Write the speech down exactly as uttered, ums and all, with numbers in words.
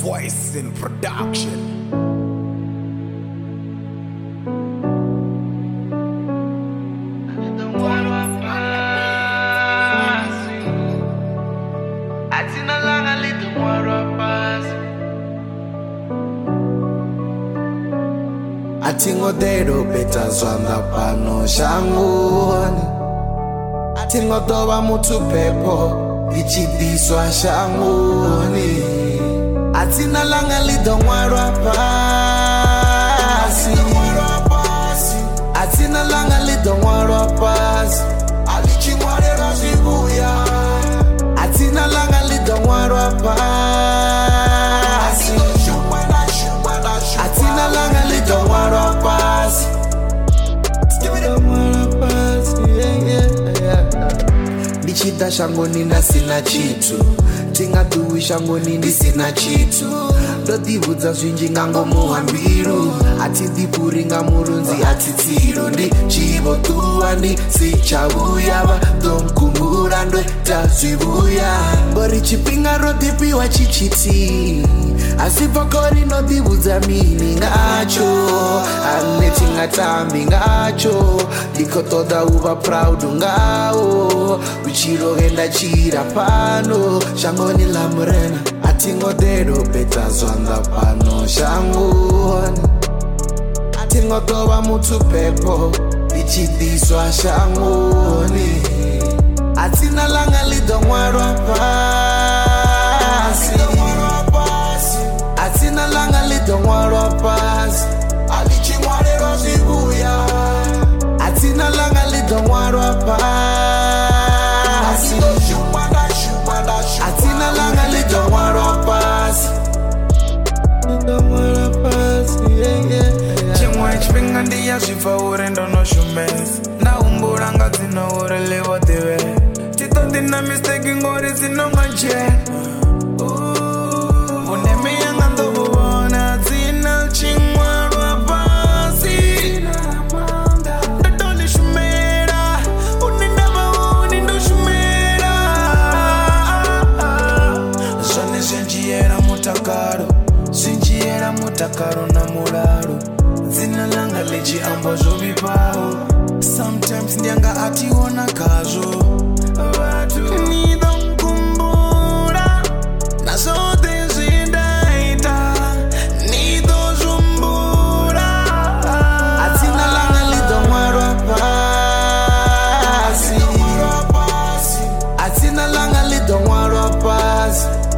Voice in production. Atingodero beta zwanda pano shangoni Atingodoba mutu pepo Ichibiswa shangoni Atina langa lido mwarwa pasi Atina langa lido mwarwa pasi Alichi mware razibuya Atina langa lido mwarwa pasi Atina langa lido mwarwa pasi Ndichida shangoni na sina chitu Tingaduwi shangoni ndi sina chitu Ndodibudza zwinji ngango muhambiru Ati dipuri nga murunzi ati tiru Ndi chivo tuwa ndi si chavuyaba Domkumbura ndwe tazwibuya Bori chipinga rodipiwa chichiti Asipokori no dibudza mini ngacho Aneti ngatambi ngacho Diko toda uva proud ngao Uchiro henda chira pano Shangoni la murena Atingodero beta zwanda pano shangoni Atingodoba mutu pepo Ichidiswa shangoni Atina langa lido mwarwa pasi Atina langa lido mwarwa pasi Alichi mware razibuya Atina langa lido mwarwa pasi Atina langa lido mwarwa pasi Lido mwarwa pasi, yeah, yeah, yeah. Chimwe chipinga ndiya zvifa uri ndono shumesi Naumbura nga dzino uri levo diwe Tito ndina mistake ngori dzino manje Uneme yanga ndovona dzina chimwarwa pasi Ndotoni shumera Unindava uni ndo shumera Zvane zvenjiyera mutakaro Zvinjiyera mutakaro na muraro Dzina langa lechi amba zvovipawo Sometimes ndianga ationa kazvo Vatu nido mkumbura Na zote zvindaita Nido zvumbura Atina langa lido mwarwa pasi Atina langa lido mwarwa pasi